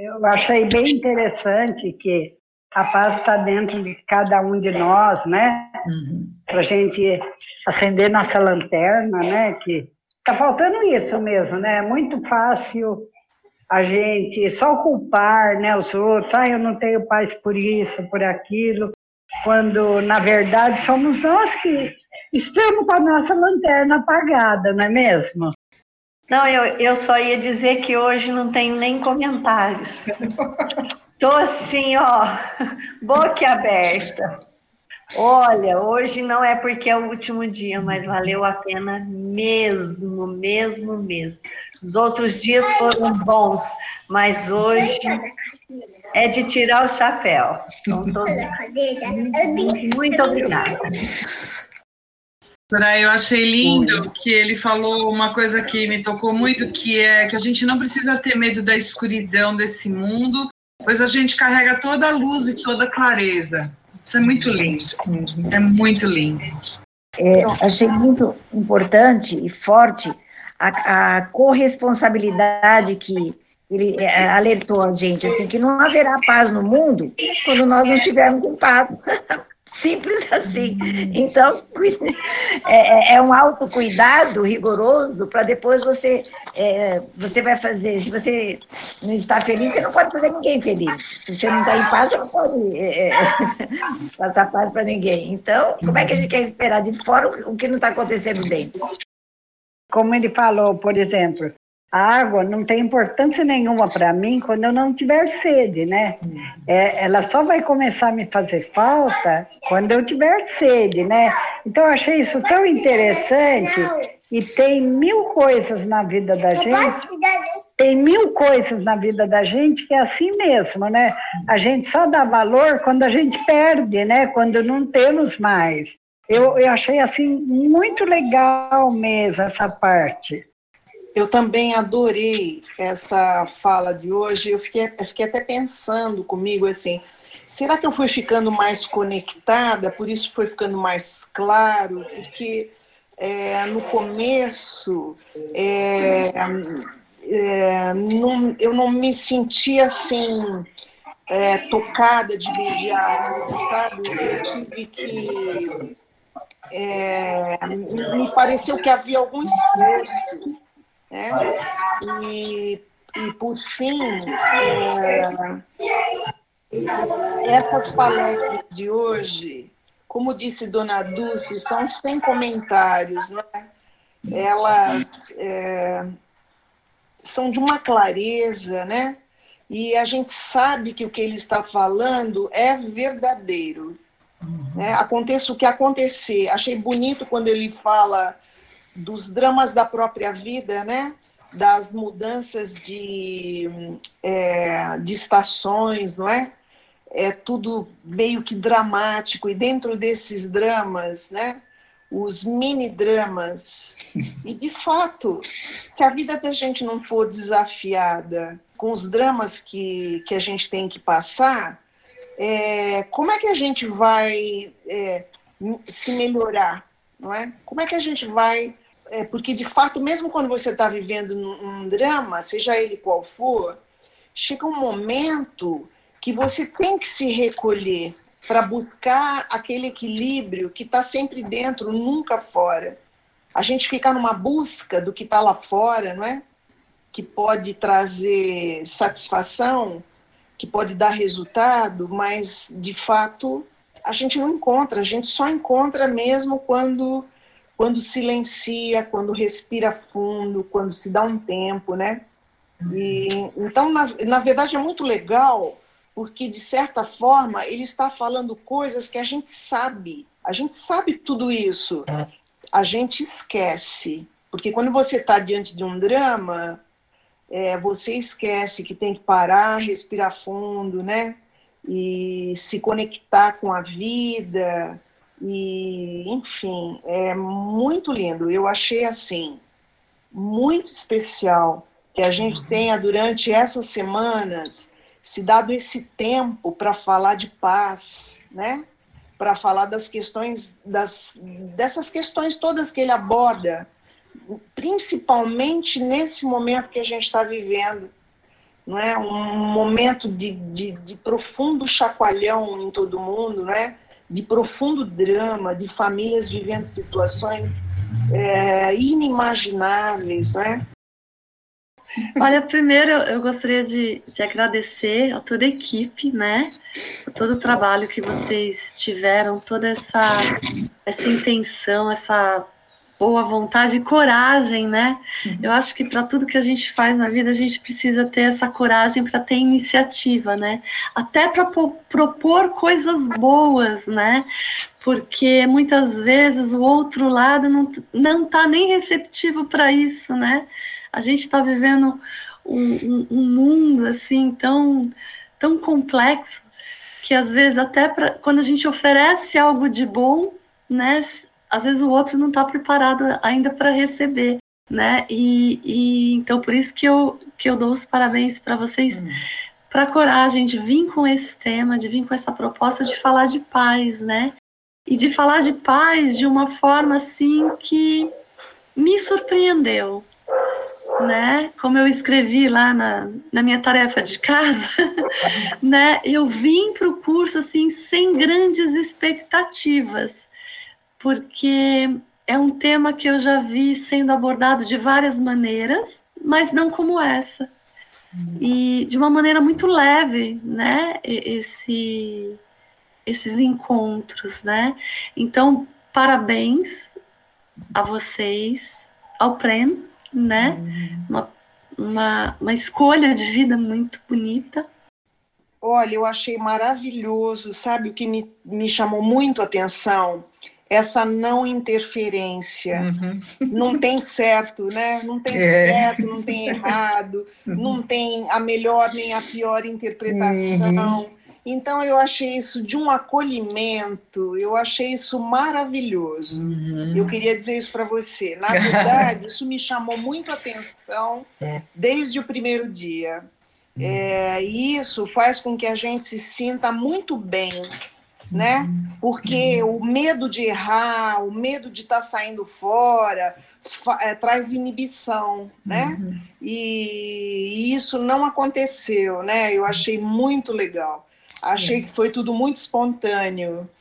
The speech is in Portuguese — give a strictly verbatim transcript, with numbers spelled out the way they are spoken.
eu achei bem interessante que a paz está dentro de cada um de nós, né? Uhum. Para a gente acender nossa lanterna, né? Que está faltando isso mesmo, né? É muito fácil a gente só culpar, né, os outros. Ah, eu não tenho paz por isso, por aquilo. Quando, na verdade, somos nós que estamos com a nossa lanterna apagada, não é mesmo? Não, eu, eu só ia dizer que hoje não tenho nem comentários. Estou assim, ó, boca aberta. Olha, hoje não é porque é o último dia, mas valeu a pena mesmo, mesmo, mesmo. Os outros dias foram bons, mas hoje é de tirar o chapéu. Então, tô... muito, muito obrigada. Soraya, eu achei lindo que ele falou uma coisa que me tocou muito, que é que a gente não precisa ter medo da escuridão desse mundo, pois a gente carrega toda a luz e toda a clareza. Isso é muito lindo, é muito lindo. É, achei muito importante e forte a, a corresponsabilidade que ele é, alertou a gente, assim, que não haverá paz no mundo quando nós não estivermos com paz. Simples assim. Então, é, é um autocuidado rigoroso para depois você, é, você vai fazer. Se você não está feliz, você não pode fazer ninguém feliz. Se você não está em paz, você não pode é, passar paz para ninguém. Então, como é que a gente quer esperar de fora o que não está acontecendo dentro? Como ele falou, por exemplo, a água não tem importância nenhuma para mim quando eu não tiver sede, né? É, ela só vai começar a me fazer falta quando eu tiver sede, né? Então eu achei isso tão interessante e tem mil coisas na vida da gente, tem mil coisas na vida da gente que é assim mesmo, né? A gente só dá valor quando a gente perde, né? Quando não temos mais. Eu, eu achei assim muito legal mesmo essa parte. Eu também adorei essa fala de hoje. Eu fiquei, eu fiquei até pensando comigo assim, será que eu fui ficando mais conectada, por isso foi ficando mais claro? Porque é, no começo é, é, não, eu não me sentia assim, é, tocada de imediato, sabe? Eu tive que... É, me pareceu que havia algum esforço. É, e, e, por fim, é, essas palestras de hoje, como disse Dona Dulce, são sem comentários, não é? Elas é, são de uma clareza, né? E a gente sabe que o que ele está falando é verdadeiro. Né? Aconteça o que acontecer. Achei bonito quando ele fala dos dramas da própria vida, né? Das mudanças de, é, de estações, não é? É tudo meio que dramático, e dentro desses dramas, né? Os mini-dramas. E, de fato, se a vida da gente não for desafiada com os dramas que, que a gente tem que passar, é, como é que a gente vai é, se melhorar? Não é? Como é que a gente vai... É, porque, de fato, mesmo quando você está vivendo um, um drama, seja ele qual for, chega um momento que você tem que se recolher para buscar aquele equilíbrio que está sempre dentro, nunca fora. A gente fica numa busca do que está lá fora, não é? Que pode trazer satisfação, que pode dar resultado, mas, de fato, a gente não encontra. A gente só encontra mesmo quando... quando silencia, quando respira fundo, quando se dá um tempo, né? E, então, na, na verdade, é muito legal, porque, de certa forma, ele está falando coisas que a gente sabe. A gente sabe tudo isso. A gente esquece. Porque quando você está diante de um drama, é, você esquece que tem que parar, respirar fundo, né? E se conectar com a vida... E, enfim, é muito lindo. Eu achei, assim, muito especial que a gente tenha, durante essas semanas, se dado esse tempo para falar de paz, né? Para falar das questões, das, dessas questões todas que ele aborda, principalmente nesse momento que a gente está vivendo. não é? Um momento de, de, de profundo chacoalhão em todo mundo, não é? De profundo drama, de famílias vivendo situações é, inimagináveis, não é? Olha, primeiro eu gostaria de, de agradecer a toda a equipe, né? Por todo o trabalho que vocês tiveram, toda essa, essa intenção, essa boa vontade e coragem, né? Eu acho que para tudo que a gente faz na vida, a gente precisa ter essa coragem para ter iniciativa, né? Até para propor coisas boas, né? Porque muitas vezes o outro lado não, não tá nem receptivo para isso, né? A gente está vivendo um, um, um mundo assim tão, tão complexo que às vezes até pra, quando a gente oferece algo de bom, né? Às vezes o outro não está preparado ainda para receber, né? E, e então por isso que eu, que eu dou os parabéns para vocês, hum. para a coragem de vir com esse tema, de vir com essa proposta de falar de paz, né? E de falar de paz de uma forma assim que me surpreendeu, né? Como eu escrevi lá na, na minha tarefa de casa, né? Eu vim para o curso assim sem grandes expectativas, porque é um tema que eu já vi sendo abordado de várias maneiras, mas não como essa. E de uma maneira muito leve, né? Esse, esses encontros, né? Então, parabéns a vocês, ao Prem, né? Uma, uma, uma escolha de vida muito bonita. Olha, eu achei maravilhoso, sabe o que me, me chamou muito a atenção? Essa não interferência. Uhum. Não tem certo, né? Não tem é. certo, não tem errado, uhum. não tem a melhor nem a pior interpretação. Uhum. Então, eu achei isso de um acolhimento, eu achei isso maravilhoso. Uhum. Eu queria dizer isso para você. Na verdade, isso me chamou muito a atenção desde o primeiro dia. Uhum. É, isso faz com que a gente se sinta muito bem, né? Porque o medo de errar, o medo de estar saindo fora, é, traz inibição, né? Uhum. E, e isso não aconteceu, né? Eu achei muito legal. Achei que foi tudo muito espontâneo.